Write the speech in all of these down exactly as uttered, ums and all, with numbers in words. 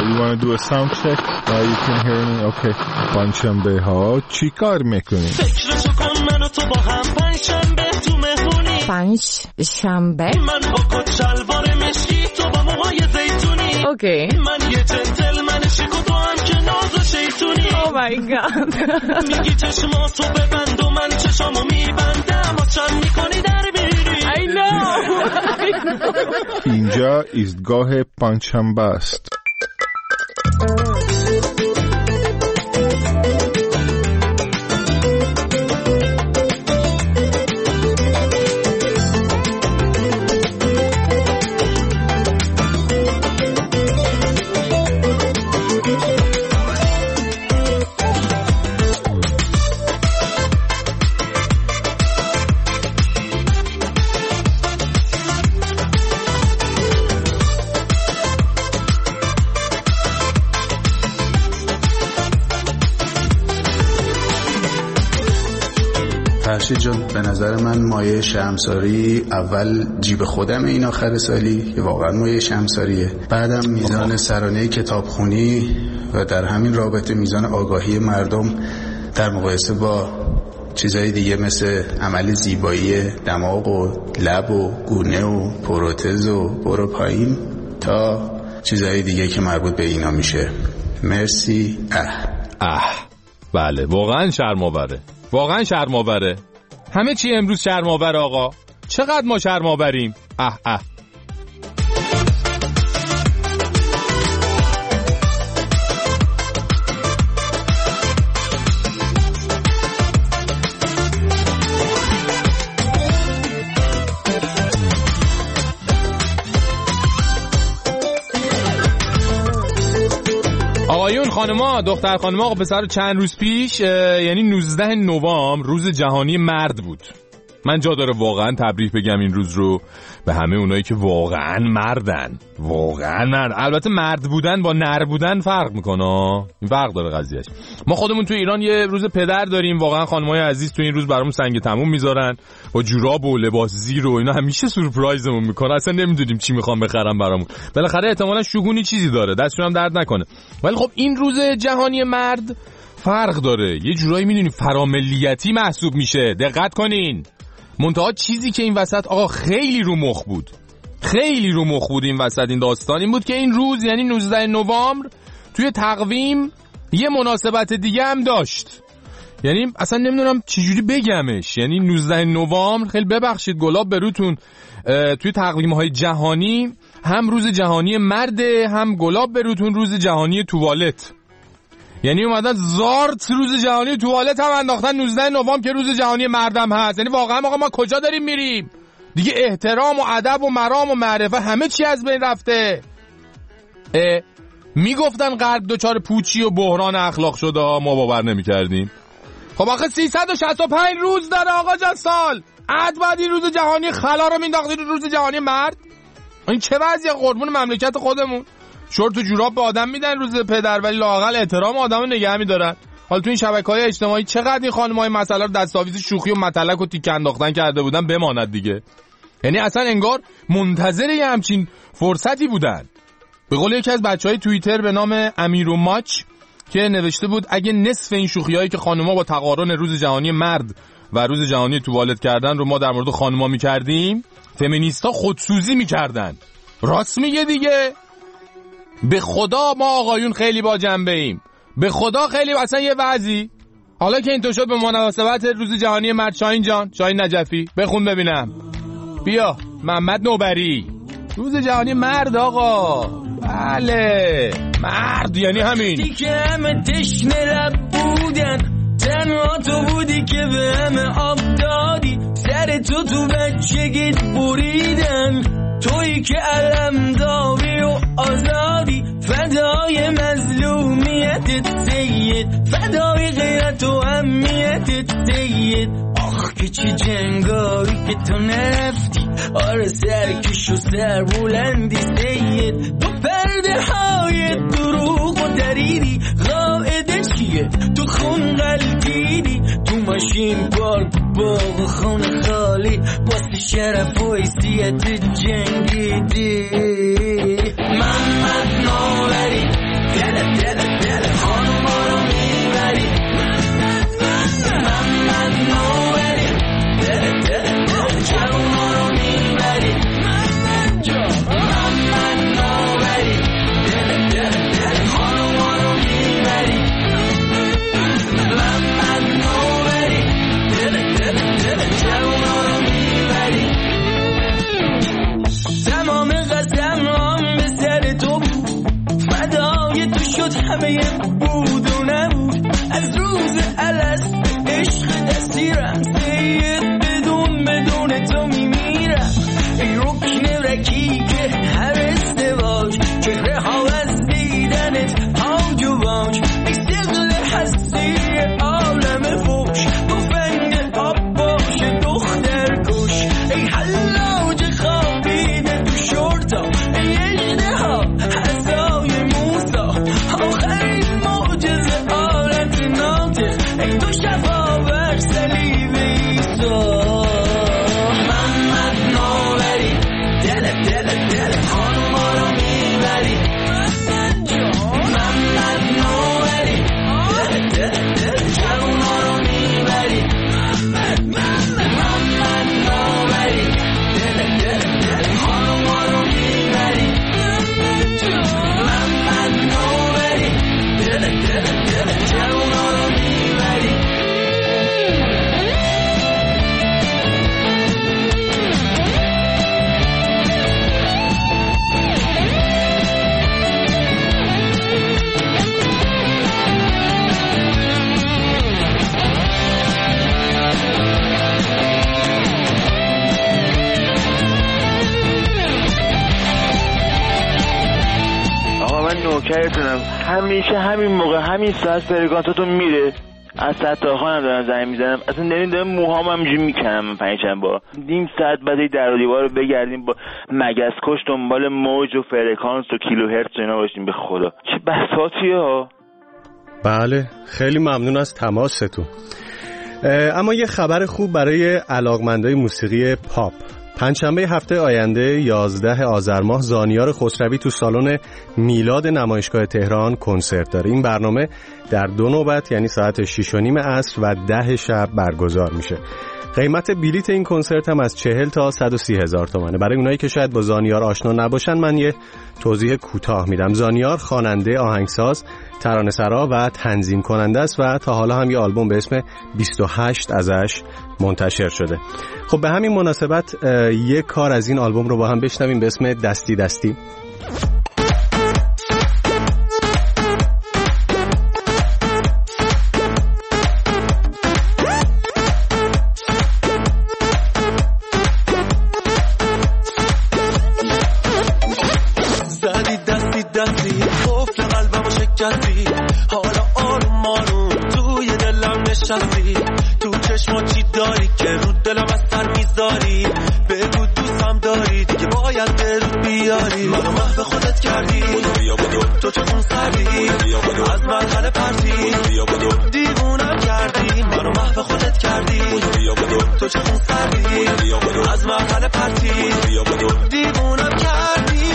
you want to do a sound check? Uh, you can hear me? Okay. پنجشنبه ها چی کار میکنی؟ فکرشو کن من و تو با هم پنجشنبه تو مهمونی پنجشنبه من با کت شلوار مشکی تو با موهای زیتونی اوکی من یه جنتلمن شیک و تو هم که ناز و شیطونی Oh my god میگی چشماتو ببند و من چشامو میبندم و چند میکنی در بیری I know I know اینجا ایستگاه پنجشنبه است. فرشید جان به نظر من مایه شرمساری اول جیب خودم این آخر سالی که واقعا مایه شرمساریه، بعدم میزان سرانه کتابخونی و در همین رابطه میزان آگاهی مردم در مقایسه با چیزهای دیگه مثل عمل زیبایی دماغ و لب و گونه و پروتز و برو پایین تا چیزهای دیگه که مربوط به اینا میشه. مرسی. اه اه بله واقعا شرم‌آوره، واقعا شرم‌آوره. همه چی امروز شرم‌آور آقا. چقدر ما شرم‌آوریم. اه اه آقایون خانما دختر خانما آقا پسر چند روز پیش یعنی نوزده نوامبر روز جهانی مرد بود. من جا داره واقعا تبریک بگم این روز رو به همه اونایی که واقعا مردن، واقعا مرد. البته مرد بودن با نر بودن فرق میکنه، این فرق داره قضیهش. ما خودمون تو ایران یه روز پدر داریم، واقعا خانمای عزیز تو این روز برامون سنگ تموم میذارن با جوراب و لباس زیر و اینا، همیشه سورپرایزمون میکنه، اصلا نمیدونیم چی میخوام بخرم برامون. بالاخره احتمالاً شگونی چیزی داره، دستشون هم درد نکنه. ولی خب این روز جهانی مرد فرق داره، یه جورایی میدونی فراملیتی محسوب میشه. دقت کنین. منتها چیزی که این وسط آقا خیلی رو مخ بود، خیلی رو مخ بود این وسط این داستان این بود که این روز یعنی نوزده نوامبر توی تقویم یه مناسبت دیگه هم داشت. یعنی اصلا نمیدونم چجوری بگمش. یعنی نوزده نوامبر خیلی ببخشید گلاب بروتون توی تقویم‌های جهانی هم روز جهانی مرده، هم گلاب بروتون روز جهانی توالت. یعنی اومدن زارت روز جهانی توالت هم انداختن نوزده نوامبر که روز جهانی مردم هست. یعنی واقعا آقا ما کجا داریم میریم؟ دیگه احترام و ادب و مرام و معرفت همه چی از بین رفته. میگفتن غرب دوچار پوچی و بحران اخلاق شده، ما باور نمیکردیم. خب آخه سیصد و شصت و پنج روز داره آقا جان سال. عد بعد این روز جهانی خلا رو مینداختید روز جهانی مرد. این چه وضعیه قربون مملکت خودمون؟ شورت و جوراب به آدم میدن روز پدر ولی لااقل احترام آدمو نگه میدارن. حالا تو این شبکه‌های اجتماعی چقدر این خانم‌های مسئله رو دستاویز شوخی و متلک و تیک انداختن کرده بودن بماند دیگه. یعنی اصلا انگار منتظر یه همچین فرصتی بودن. به قول یکی از بچهای توییتر به نام امیرو ماچ که نوشته بود اگه نصف این شوخی‌هایی که خانم‌ها با تقارن روز جهانی مرد و روز جهانی توالت کردن رو ما در مورد خانم‌ها می‌کردیم، فمینیستا خودسوزی می‌کردن. راست میگه دیگه. به خدا ما آقایون خیلی با جنبه ایم، به خدا خیلی اصلا یه وضعی. حالا که اینطور شد به مناسبت روز جهانی مرد، شاهین جان، شاهین نجفی بخون ببینم. بیا محمد نوبری روز جهانی مرد آقا. بله مرد یعنی همین. دیگه همه تشنه لب بودن، تنها تو بودی که به همه آب دادی، سر تو تو بچگیت بریدن، تویی که علم داری و آزادی، فدای مظلومیتت سید، فدای غیرت و اهمیتت سید. آخ که چه جنگاری که تو نرفتی، آره سرکش و سر بلندی سید، دو پرده های دروغ و دریدی، قاعده چیه تو خون غلطیدی، تو ماشین پارک باغ خونه خالی، واسه شرف و حیثیت جنگیدی. محمد نوبری همه بود و نبود از روز الست عشق دستیرم سید بدون بدون تو میمیرم ای رکن رکیک هر ازدواج چهره ها از دیدنت هاج و واج ای سقل هستی عالم فوش تفنگ آب باشه دختر کش ای حلاج خوابیده تو شورتا ای اجده ها حضای موسا آخرین معجزه آلت ناطق ای تو شفا بر صلیب ایسا محمد ناوری دل دل دل خانوما رو میبری محمد ناوری دل دل دل جوونا رو میبری محمد ناوری دل دل دل خانوما رو میبری محمد ناوری دل دل دل جوونا رو میبری آقا من نوکرتونم، همیشه همین موقع همین ساعت فرگانتاتون میره از ستارخانم دارم زنگ میزنم، اصلا نمیدونم موهام همینجوری میکنم پنجشنبه با نیم ساعت بعد در و دیوار رو بگردیم با مگس کش دنبال موج و فرکانس و کیلو هرتز و اینا باشیم. به خدا چه بساطیه ها. بله خیلی ممنون از تماستون. اما یه خبر خوب برای علاقمندای موسیقی پاپ. پنجشنبه هفته آینده یازده آذر ماه زانیار خسروی تو سالن میلاد نمایشگاه تهران کنسرت داره. این برنامه در دو نوبت یعنی ساعت شش و نیم عصر و ده شب برگزار میشه. قیمت بلیت این کنسرت هم از چهل تا صد و سی هزار تومانه. برای اونایی که شاید با زانیار آشنا نباشن من یه توضیح کوتاه میدم. زانیار خواننده، آهنگساز، ترانه‌سرا و تنظیم کننده است و تا حالا هم یه آلبوم به اسم بیست و هشت ازش منتشر شده. خب به همین مناسبت یه کار از این آلبوم رو با هم بشنویم به اسم دستی دستی. حالا آروم آروم توی دلم نشستی، تو چشما چی داری که رو دلم از سر میذاری؟ بگو دوستم داری دیگه باید درود بیاری. منو محو خودت کردی تو چه خون سردی از مرحله پرتی دیوونم کردی. منو محو خودت کردی تو چه خون سردی از مرحله پرتی دیوونم کردی.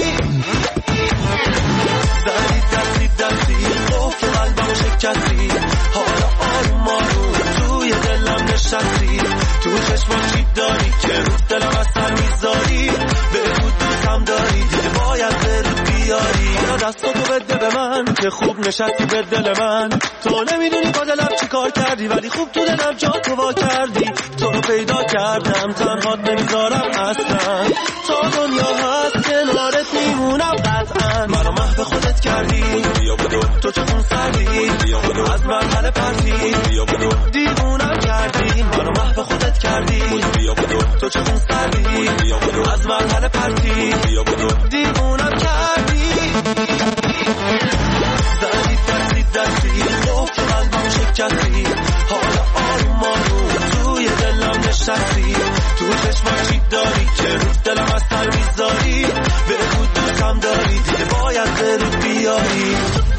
زدی دستی دستی خوف قلبم شکستی، حالا آروم آروم توی دلم نشستی، تو چشمم چی داری که رو دلم از سر میذاری؟ بگو دوستم داری دیگه باید درود بیاری. حالا دستاتو بده به من که خوب نشستی به دل من، تو نمیدونی با دلم چی کار کردی ولی خوب تو دلم جا تو وا کردی. تو رو پیدا کردم تنهات نمیذارم اصلا، تا دنیا هست کنارت میمونم قطعا. منو محو خودت کردی تو چه خون سردی از مرحله پرتی دیوونم کردی. منو محو خودت کردی تو چه خون سردی از مرحله پرتی دیوونم کردی. زدی دستی دستی خوف قلبم شکستی، حالا آروم آروم توی دلم نشستی، تو چشمم چی داری که رو دلم از سر میذاری؟ بگو دوستم داری دیگه باید درود بیاری.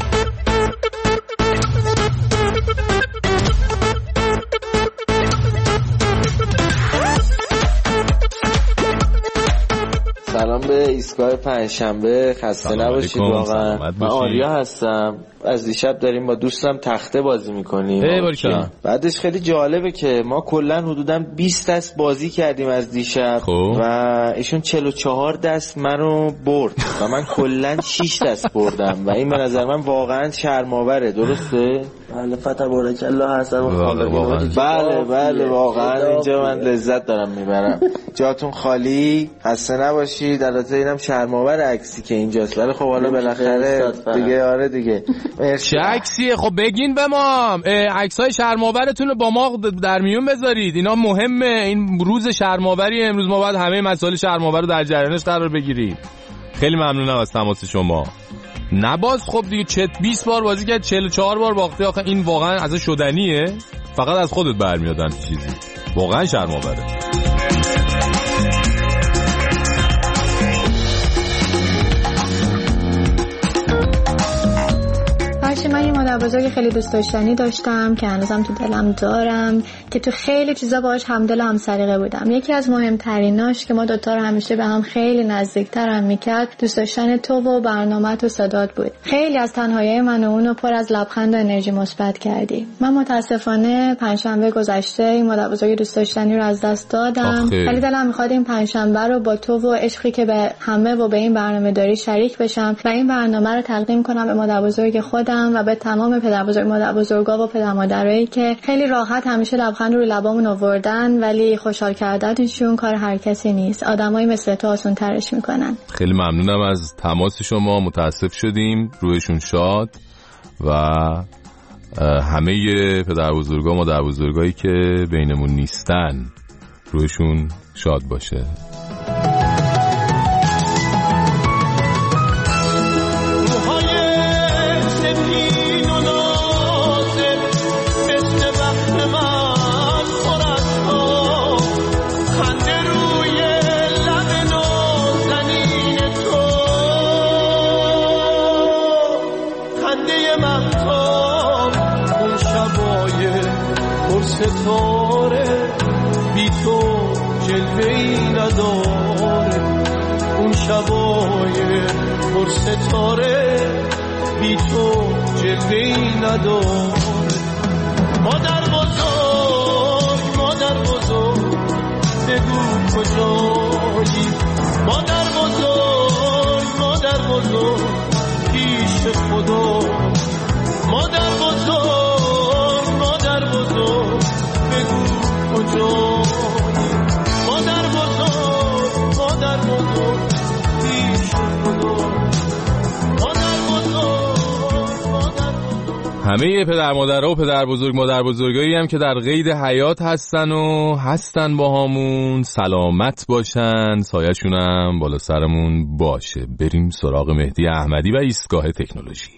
سلام به ایستگاه پنجشنبه، خسته نباشید. واقعا من آریا هستم. از دیشب داریم با دوستم تخته بازی میکنیم. بعدش خیلی جالبه که ما کلا حدودا بیست دست بازی کردیم از دیشب خوب. و ایشون چهل و چهار دست منو برد و من کلا شش دست بردم و این به نظر من واقعا شرم‌آوره. درسته؟ بله فتح بارک الله هستم. بله بله واقعا اینجا من لذت دارم میبرم. جاتون خالی، خسته نباشید. البته اینم شرم‌آور عکسی که اینجاست، ولی خب حالا بالاخره دیگه آره دیگه چه عکسیه؟ خب بگین به ما عکسای شرم‌آورتون رو با ما در میون بذارید، اینا مهمه. این روز شرم‌آوری امروز، ما باید همه مسائل شرم‌آور رو در جریانش قرار بگیریم. خیلی ممنونم از تماس شما. نباز خب دیگه چت بیست بار بازی کرد، چهل و چهار بار باختی. آخه این واقعا از شدنیه؟ فقط از خودت برمیاد همین چیزی، واقعا شرم‌آوره. من یه مادر بزرگ خیلی دوست داشتنی داشتم که هنوزم تو دلم دارم، که تو خیلی چیزا باهاش همدل و همسلیقه بودم. یکی از مهمتریناش که ما دوتا رو همیشه به هم خیلی نزدیکتر هم میکرد، دوست داشتن تو و برنامه‌ت و صدات بود. خیلی از تنهایی من و اونو پر از لبخند و انرژی مثبت کردی. من متاسفانه پنجشنبه گذشته این مادر بزرگ دوست داشتنی رو از دست دادم. خیلی دلم میخواد این پنجشنبه رو با تو و عشقی که به همه و به این برنامه داری شریک بشم و این برنامه رو تقدیم کنم به مادر بزرگ خودم و به تمام پدر بزرگ مادر بزرگا و پدر مادرایی که خیلی راحت همیشه لبخند رو لبامون آوردن، ولی خوشحال کردنشون کار هر کسی نیست. آدمایی مثل تو آسون ترش میکنن. خیلی ممنونم از تماس شما، متاسف شدیم، روحشون شاد و همه پدر بزرگا مادر بزرگایی که بینمون نیستن روحشون شاد باشه. ستاره بی تو جلوه‌ای نداره، اون شبای پر ستاره بی تو جلوه‌ای نداره. مادر بزرگ مادر بزرگ بگو کجایی، مادر بزرگ مادر بزرگ پیش خدا، مادر بزرگ مادر بزرگ بگو کجایی، مادر بزرگ مادر بزرگ پیش خدا، مادر بزرگ مادر بزرگ. همه پدر مادرها و پدر بزرگ مادر بزرگایی هم که در قید حیات هستن و هستن با همون، سلامت باشن، سایه‌شون هم بالا سرمون باشه. بریم سراغ مهدی احمدی و ایستگاه تکنولوژی.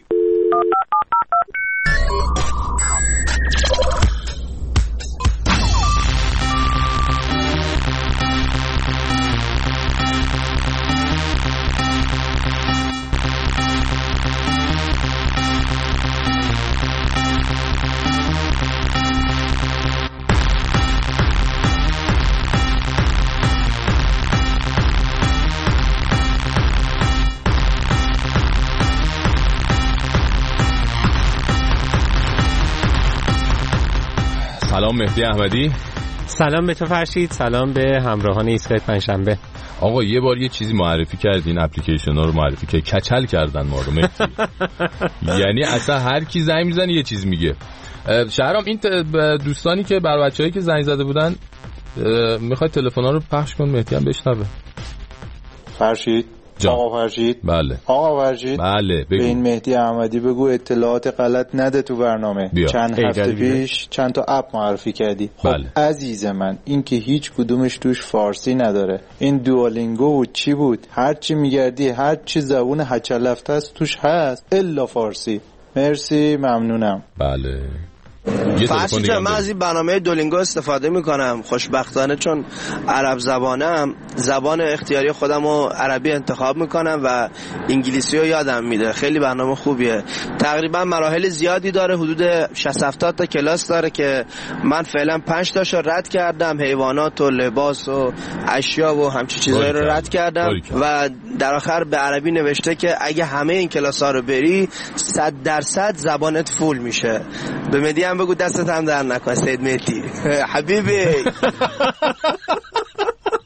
سلام مهدی احمدی. سلام به تو فرشید، سلام به همراهان ایستگاه پنجشنبه. آقا یه بار یه چیزی معرفی کردین، اپلیکیشن ها رو معرفی کرد، کچل کردن ما رو مهدی. یعنی اصلا هر کی زنگ میزنه یه چیز میگه. شهرام این دوستانی که بر بچه‌هایی که زنگ زده بودن میخوای تلفن ها رو پخش کن مهدی هم بشنوه. فرشید جا. آقا فرشید. بله. آقا فرشید. بله. بگو. به این مهدی احمدی بگو اطلاعات غلط نده تو برنامه. بیا. چند هفته پیش چند تا اپ معرفی کردی. خب بله. عزیز من این که هیچ کدومش توش فارسی نداره. این دوالینگو بود چی بود؟ هر چی میگردی هر چی زبون هچلفته است توش هست الا فارسی. مرسی ممنونم. بله. فرشید جان، من از این برنامه دولینگو استفاده میکنم خوشبختانه، چون عرب زبانم، زبان اختیاری خودم رو عربی انتخاب میکنم و انگلیسی رو یادم میده. خیلی برنامه خوبیه، تقریبا مراحل زیادی داره، حدود شصت هفتاد تا کلاس داره که من فعلا پنج تاشو رد کردم، حیوانات و لباس و اشیا و همچین چیزایی رو رد کردم و در آخر به عربی نوشته که اگه همه این کلاس ها رو بری صد درصد زبانت فول میشه. به مهدی هم بگو دستت هم در نکن سید مهدی حبیبی.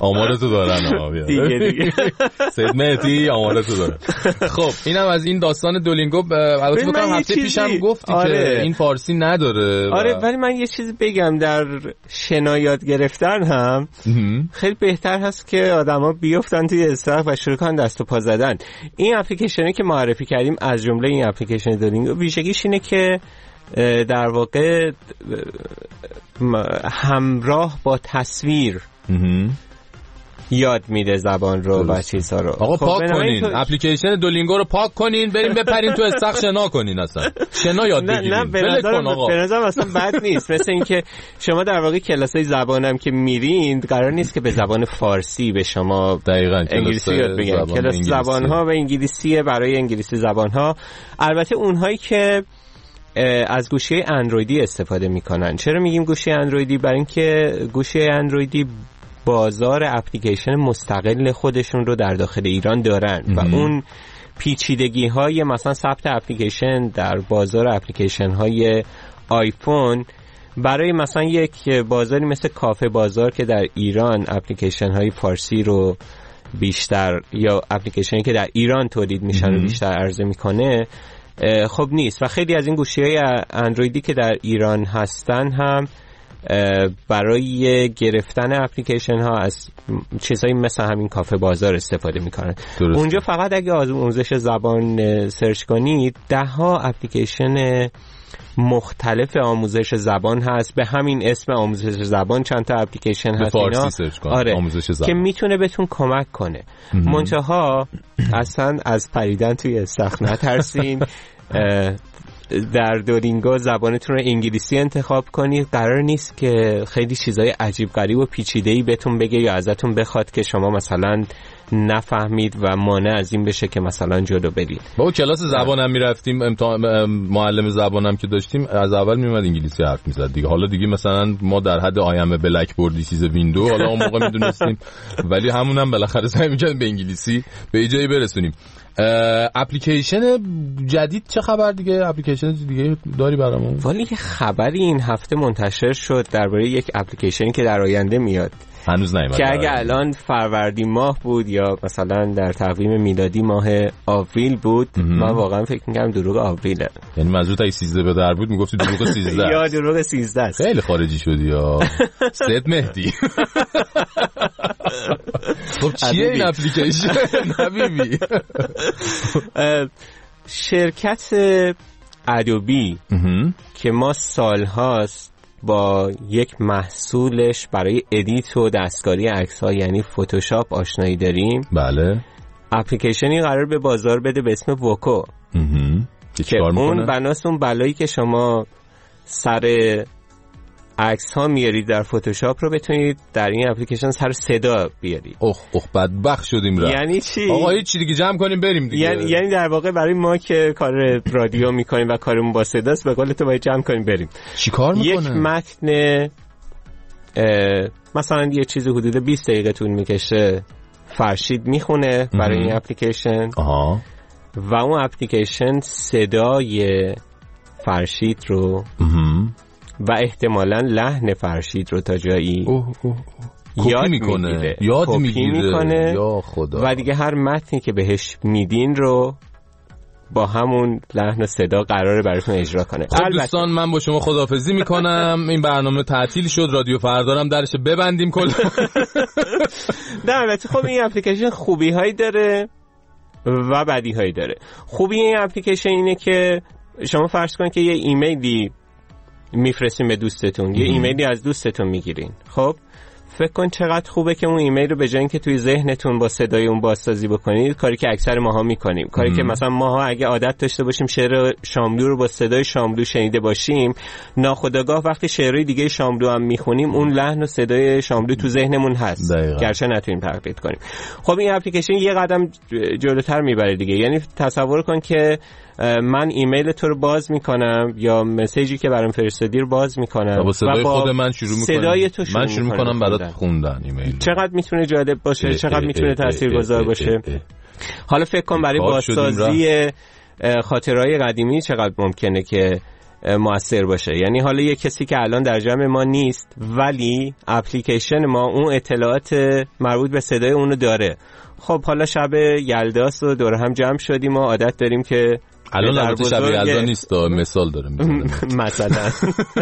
آمارتو دارن آبیا دیگه دیگه سید مهدی آمارتو دارن. خب اینم از این داستان دولینگو. البته فکر کنم هفته پیشم گفتی آره. که این فارسی نداره. آره ولی من یه چیزی بگم، در شنا یاد گرفتن هم خیلی بهتر هست که آدما بیفتن توی استخر و شروع کنن دست و پا زدن. این اپلیکیشنی که معرفی کردیم از جمله این اپلیکیشن دولینگو ویژگیش اینه که در واقع همراه با تصویر یاد میده زبان رو و چیزها رو. آقا خب پاک کنین تو... اپلیکیشن دولینگو رو پاک کنین، بریم بپرین تو استخر شنا کنین، اصلا شنا یاد بگیرین. نه به نظرم به نظرم اصلا بد نیست. مثل اینکه شما در واقع کلاسای زبانم که میرین قرار نیست که به زبان فارسی به شما دقیقاً انگلیسی یاد بگیرن. کلاس زبان‌ها و انگلیسی برای انگلیسی زبان‌ها. البته اونهایی که از گوشی اندرویدی استفاده میکنن. چرا میگیم گوشی اندرویدی؟ برای اینکه گوشی اندرویدی بازار اپلیکیشن مستقل خودشون رو در داخل ایران دارن و اون پیچیدگی های مثلا ثبت اپلیکیشن در بازار اپلیکیشن های آیفون برای مثلا یک بازاری مثل کافه بازار که در ایران اپلیکیشن های فارسی رو بیشتر یا اپلیکیشنی که در ایران تولید میشن رو بیشتر عرضه میکنه خب نیست. و خیلی از این گوشی‌های اندرویدی که در ایران هستن هم برای گرفتن اپلیکیشن ها از چیزایی مثل همین کافه بازار استفاده میکنن. اونجا فقط اگه آموزش زبان سرچ کنید ده ها اپلیکیشن مختلف آموزش زبان هست به همین اسم آموزش زبان. چند تا اپلیکیشن هست اینا آره آموزش زبان که میتونه بهتون کمک کنه. منتها اصلا از پریدن توی استخر نترسین. در دولینگو زبانتون رو انگلیسی انتخاب کنید. قرار نیست که خیلی چیزای عجیب غریب و پیچیده‌ای بهتون بگه یا ازتون بخواد که شما مثلا نفهمید و مانع از این بشه که مثلا جلو برید. با کلاس زبانم میرفتیم، امتحان معلم زبانم که داشتیم از اول میومد انگلیسی حرف میزد دیگه. حالا دیگه مثلا ما در حد آیم بلک بوردی چیز ویندو حالا اون موقع میدونستیم، ولی همونم بالاخره سعی می‌کردیم به انگلیسی به جایی برسونیم. اپلیکیشن جدید چه خبر دیگه؟ اپلیکیشن دیگه داری برامون؟ ولی یه خبری این هفته منتشر شد درباره یک اپلیکیشنی که در آینده میاد. هنوز نیومده که اگه الان فروردین ماه بود یا مثلا در تقویم میلادی ماه آوریل بود من واقعا فکر می‌کردم دروغ آوریله. یعنی منظورت اگه سیزده به در بود میگفتی دروغ سیزده یا دروغ سیزده است. خیلی خارجی شدی یا سید مهدی. خب چیه این اپلیکیشن حبیبی؟ شرکت ادوبی که ما سالهاست با یک محصولش برای ادیت و دستکاری عکس‌ها یعنی فتوشاپ آشنایی داریم. بله. اپلیکیشنی قرار به بازار بده به اسم ووکو که اون بناس اون بلایی که شما سر عکس ها میارید در فتوشاپ رو بتونید در این اپلیکیشن سر صدا بیارید. اوه اوه بدبخت شدیم را. یعنی چی؟ آقا هیچ چی دیگه جمع کنیم بریم دیگه. یعنی یعنی در واقع برای ما که کار رادیو میکنیم و کارمون با صداست به قول تو باید جمع کنیم بریم. چی کار میکنه؟ یک متن مثلا یه چیز حدود بیست دقیقه طول میکشه فرشید میخونه برای این اپلیکیشن. آها. و اون اپلیکیشن صدای فرشید رو و احتمالاً لحن فرشید رو تا جایی اوه اوه اوه. یاد میکنه یاد میگیره یا خدا. و دیگه هر متنی که بهش میدین رو با همون لحن و صدا قراره براتون اجرا کنه. خب دوستان من با شما خداحافظی میکنم. این برنامه تعطیل شد، رادیو فردارم درش ببندیم کلا. نه البته خب این اپلیکیشن خوبی هایی داره و بدی هایی داره. خوبی این اپلیکیشن اینه که شما فرض کنید که یه ایمیلی میفرستین به دوستتون، یه ایمیلی از دوستتون میگیرین. خب فکر کن چقدر خوبه که اون ایمیل رو به جای اینکه توی ذهنتون با صدای اون بازسازی بکنید، کاری که اکثر ماها میکنیم، کاری ام. که مثلا ماها اگه عادت داشته باشیم شعر شاملو رو با صدای شاملو شنیده باشیم، ناخودآگاه وقتی شعرهای دیگه شاملو هم میخونیم اون لحن و صدای شاملو تو ذهنمون هست، گرچه نتونیم تقلید کنیم. خب این اپلیکیشن یه قدم جلوتر میبره دیگه. یعنی تصور کن که من ایمیل تو رو باز میکنم یا مسیجی که برام فرستادی رو باز میکنم و با صدای خود من شروع میکنم صدای تو شروع من شروع میکنم برات خوندن ایمیل. چقدر میتونه جالب باشه، اه چقدر میتونه تاثیرگذار باشه. اه اه. حالا فکر کن برای بازسازی خاطرهای قدیمی چقدر ممکنه که موثر باشه. یعنی حالا یه کسی که الان در جمع ما نیست ولی اپلیکیشن ما اون اطلاعات مربوط به صدای اونو داره. خب حالا شب یلداست و دور هم جمع شدیم و عادت داریم که الان البته شب یلدا نیست، مثال دارم مثلا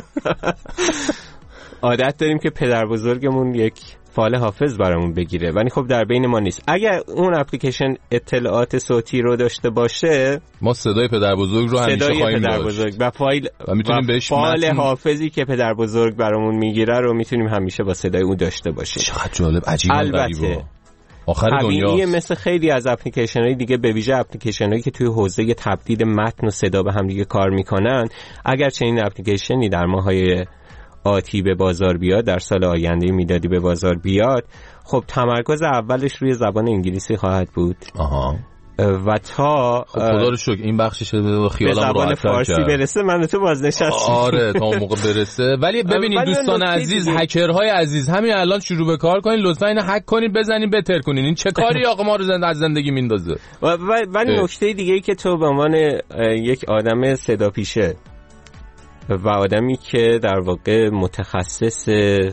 عادت داریم که پدر بزرگمون یک فایل حافظ برامون بگیره ولی خب در بین ما نیست. اگر اون اپلیکیشن اطلاعات صوتی رو داشته باشه ما صدای پدر بزرگ رو همیشه خواهیم پدر داشت بزرگ و فایل و میتونیم بهش فایل متن... حافظی که پدر بزرگ برامون میگیره رو میتونیم همیشه با صدای اون داشته باشیم. چقدر جالب، عجیبه. البته آخر دنیا مثل خیلی از اپلیکیشن های دیگه، به ویژه اپلیکیشن هایی که توی حوزه تبدیل متن و صدا به هم دیگه کار میکنن، اگر چنین اپلیکیشنی در ماهای آتی به بازار بیاد، در سال آینده میلادی به بازار بیاد، خب تمرکز اولش روی زبان انگلیسی خواهد بود. آها. و تا خب خدا رو شکر این بخشش به خیالم راحت فارسی کرد. برسه من تو بازنشستم. آره تا موقع برسه. ولی ببینید دوستان عزیز، هکرهای عزیز، همین الان شروع به کار کنین، لطفا اینو هک کنین، بزنین، بتر کنین. این چه کاری آقا ما رو زنده از زندگی میندازه. ولی نکته دیگه ای که تو به عنوان یک آدم صدا پیشه و آدمی که در واقع متخصص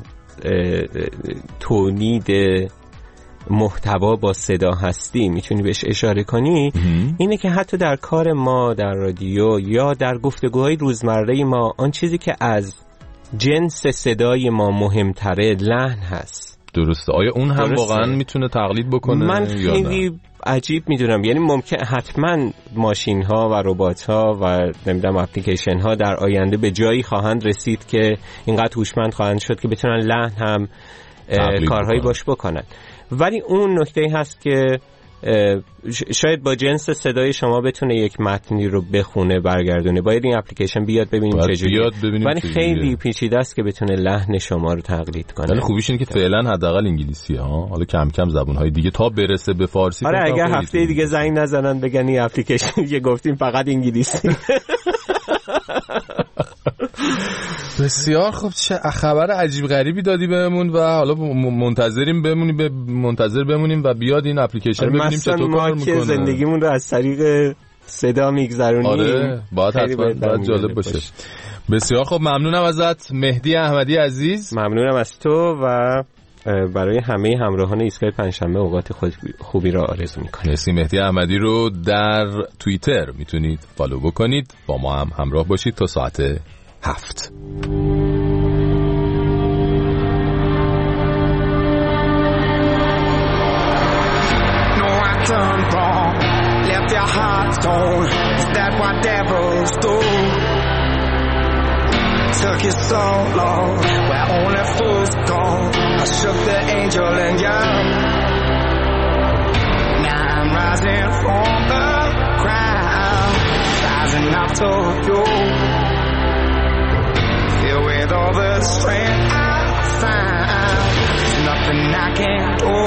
تولید محتوا با صدا هستی میتونی بهش اشاره کنی، اینه که حتی در کار ما در رادیو یا در گفتگوهای روزمره ما، آن چیزی که از جنس صدای ما مهمتره لحن هست. درسته. آیا اون هم درسته؟ واقعا میتونه تقلید بکنه؟ من خیلی عجیب میدونم. یعنی ممکن حتما ماشین ها و ربات ها و نمیدونم اپلیکیشن ها در آینده به جایی خواهند رسید که اینقدر هوشمند خواهند شد که بتونن لحن هم کارهایی باش بکنن. ولی اون نکته هست که شاید با جنس صدای شما بتونه یک متنی رو بخونه برگردونه. باید این اپلیکیشن بیاد ببینیم چجوریه. ولی خیلی پیچیده است که بتونه لحن شما رو تقلید کنه. ولی خوبیش اینه که فعلا حداقل انگلیسیه ها. حالا کم کم زبان‌های دیگه تا برسه به فارسی. آره اگر هفته دیگه زنگ نزنن بگن این اپلیکیشن که گفتیم فقط انگلیسی. بسیار خوب. چه خبر عجیب غریبی دادی بهمون و حالا منتظریم بمونیم به منتظر بمونیم و بیاد این اپلیکیشن ببینیم چطور کار میکنه. ما که زندگیمون رو از طریق صدا میگذرونیم. آره باید حتما باید جالب باشه. باشه. بسیار خوب، ممنونم ازت مهدی احمدی عزیز. ممنونم از تو و برای همه همراهان ایستگاه پنجشنبه اوقات خوبی را آرزو میکنم. مرسی. مهدی احمدی رو در توییتر میتونید فالو بکنید، با ما هم همراه باشید تا ساعت هفت. No, I turned wrong, left your heart torn. Is that what devils do? Took you so long, where only fools go. I shook the angel and young. Now I'm rising from the ground, rising up to you. Filled with all the strength I found, there's nothing I can't do.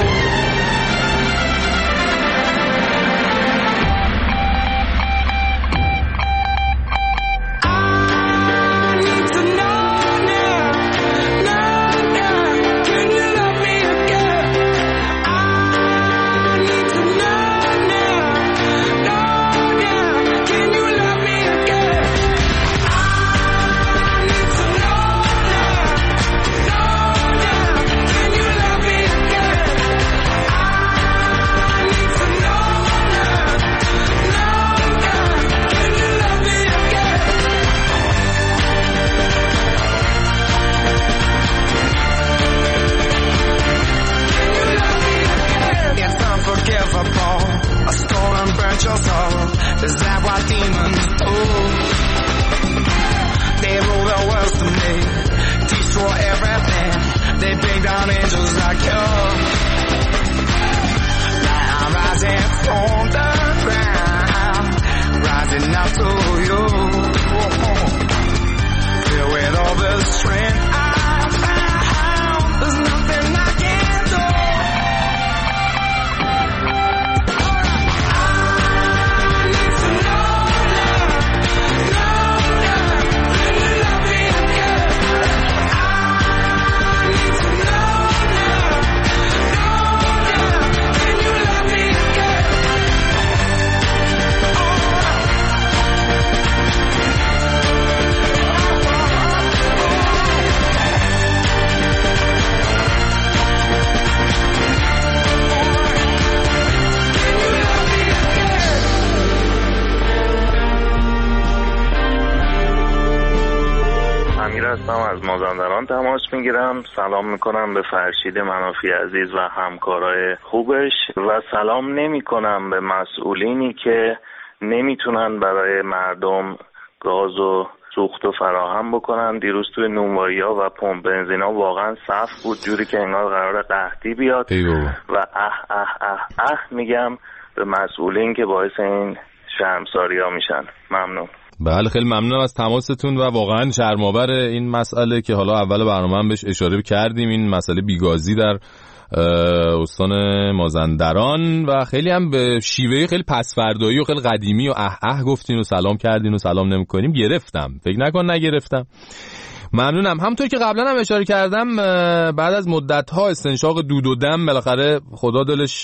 Is that what demons do? They rule the world to me, destroy everything. They bring down angels like you. Now I'm rising from the ground, rising up to you. Filled with all the strength I found, there's nothing I can't do. هستم، از مازندران تماس میگیرم. سلام میکنم به فرشید منافی عزیز و همکارای خوبش و سلام نمیکنم به مسئولینی که نمیتونن برای مردم گاز و سوخت و فراهم بکنن. دیروز توی نونوایی‌ها و پمپ بنزینا واقعا صف بود، جوری که انگار قرار قحطی بیاد و اه اه اه اه میگم به مسئولین که باعث این شرمساری‌ها میشن. ممنون. بله خیلی ممنونم از تماستون و واقعا شرم‌آور این مسئله که حالا اول برنامه هم بهش اشاره کردیم، این مسئله بیگازی در استان مازندران و خیلی هم به شیوه خیلی پسفردایی و خیلی قدیمی و اه اه گفتین و سلام کردین و سلام نمی‌کنیم. گرفتم، فکر نکن نگرفتم. ممنونم. همونطور که قبلا هم اشاره کردم بعد از مدت‌ها استنشاق دود و دم بالاخره خدا دلش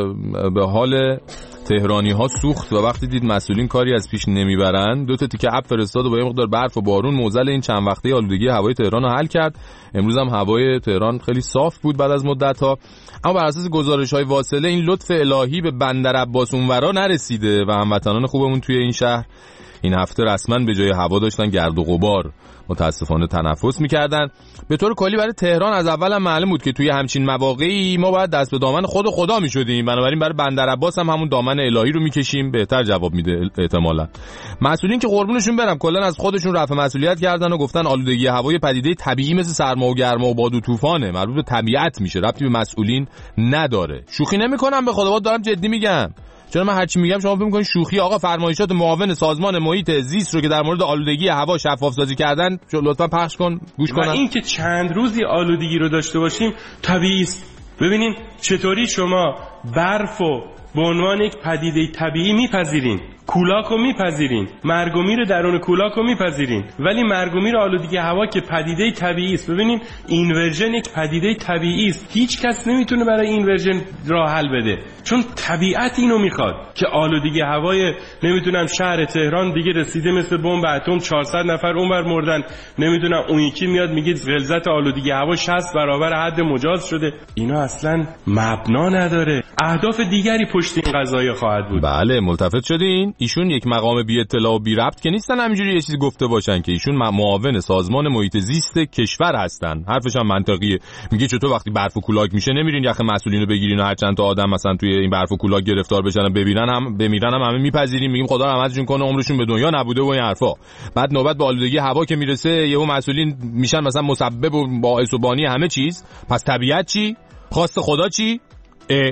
به حال تهرانی ها سوخت و وقتی دید مسئولین کاری از پیش نمیبرن دو تا تیکه اپ فرستاد و با یه مقدار برف و بارون معضل این چند وقته آلودگی هوای تهران رو حل کرد. امروز هم هوای تهران خیلی صاف بود بعد از مدت‌ها، اما بر اساس گزارش‌های واصله این لطف الهی به بندر عباس اونورا نرسیده و هموطنان خوبمون توی این شهر این هفته رسما به جای هوا داشتن گرد و غبار متاسفانه تنفس میکردن. به طور کلی برای تهران از اول هم معلوم بود که توی همچین مواقعی ما باید دست به دامن خود و خدا میشدیم، بنابراین برای بندر عباس هم همون دامن الهی رو میکشیم، بهتر جواب میده احتمالاً. مسئولین که قربونشون برم کلا از خودشون رفع مسئولیت کردن و گفتن آلودگی هوای پدیده طبیعی مثل سرما و گرما و باد و طوفانه، مربوط به طبیعت میشه، ربطی به مسئولین نداره. شوخی نمیکنم، به خدا دارم جدی میگم. چون من هرچی میگم شما فکر می‌کنید شوخی. آقا فرمایشات معاون سازمان محیط زیست رو که در مورد آلودگی هوا شفاف سازی کردن لطفا پخش کن گوش کنم. و این که چند روزی آلودگی رو داشته باشیم طبیعی است. ببینین چطوری شما برفو به عنوان یک پدیده طبیعی میپذیرین، کولاکو میپذیرین، مرگ و میر درون کولاکو میپذیرین، ولی مرگ و میر آلودگی هوا که پدیده طبیعی است. ببینین این ورژن یک پدیده طبیعی است، هیچ کس نمیتونه برای این ورژن راه حل بده، چون طبیعت اینو میخواد که آلودگی هوای نمیدونم شهر تهران دیگه رسیده مثل بمب اتم، چهارصد نفر اونور مردن، نمیدونم اون یکی میاد میگه غلظت آلودگی هوا شصت برابر حد مجاز شده. اینا اصلا مبنا نداره، اهداف دیگری پشت این قضایا خواهد بود. بله ملتفت شدین. ایشون یک مقام بی اطلاع و بی ربط که نیستن همینجوری یه چیزی گفته باشن که ایشون معاون سازمان محیط زیست کشور هستن. حرفش هم منطقیه. میگه چطور وقتی برف و کولاک میشه نمیرین یخ مسئولین رو بگیرین و هر چند تا آدم مثلا توی این برف و کولاک گرفتار بشن و ببینن هم بمیرن هم همه میپذیریم، میگیم خدا رحمتشون کنه عمرشون به دنیا نبوده و این حرفا. بعد نوبت به آلودگی هوا که میرسه یهو مسئولین میشن مثلا مسبب و باعث و بانی همه چیز. پس طبیعت چی؟ خواست خدا چی؟ اه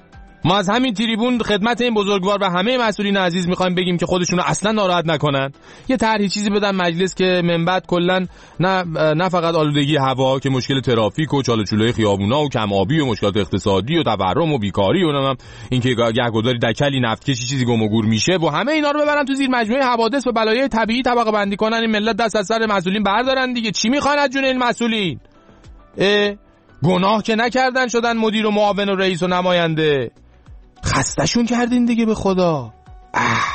ما از همین تریبون خدمت این بزرگوار و همه مسئولین عزیز میخوایم بگیم که خودشون رو اصلا ناراحت نکنن، یه طرحی چیزی بدن مجلس که من بعد کلا نه نه فقط آلودگی هوا که مشکل ترافیک و چاله چوله خیابونا و کم آبی و مشکلات اقتصادی و تورم و بیکاری و نمیدونم اینکه گهگداری دکلی نفتکشی چیزی گم و گور میشه و همه اینا رو ببرن تو زیر مجموعه حوادث و بلایای طبیعی طبقه بندی کنن، این ملت دست از سر مسئولین بردارن دیگه. چی میخوان از جون این مسئولین؟ گناه که نکردن شدن مدیر و معاون و رئیس و نماینده، خستشون کردین دیگه به خدا. اه.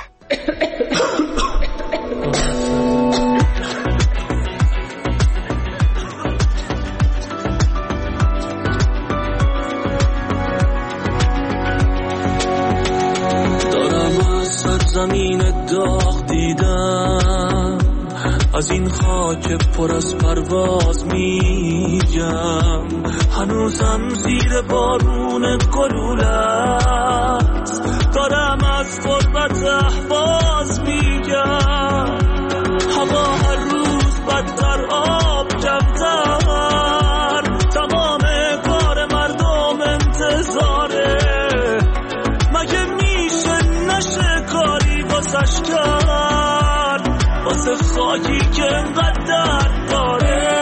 دارم از سرزمین داغ دیدم، از این خاک پر از پرواز میگم، هنوزم زیر بارون گلولت دارم از غربت احواز میگم، هوا هر روز بدتر آب کمتر، تمام کار مردم انتظاره، مگه میشه نشه کاری واسش کرد واسه خاکی که انقدر درد داره.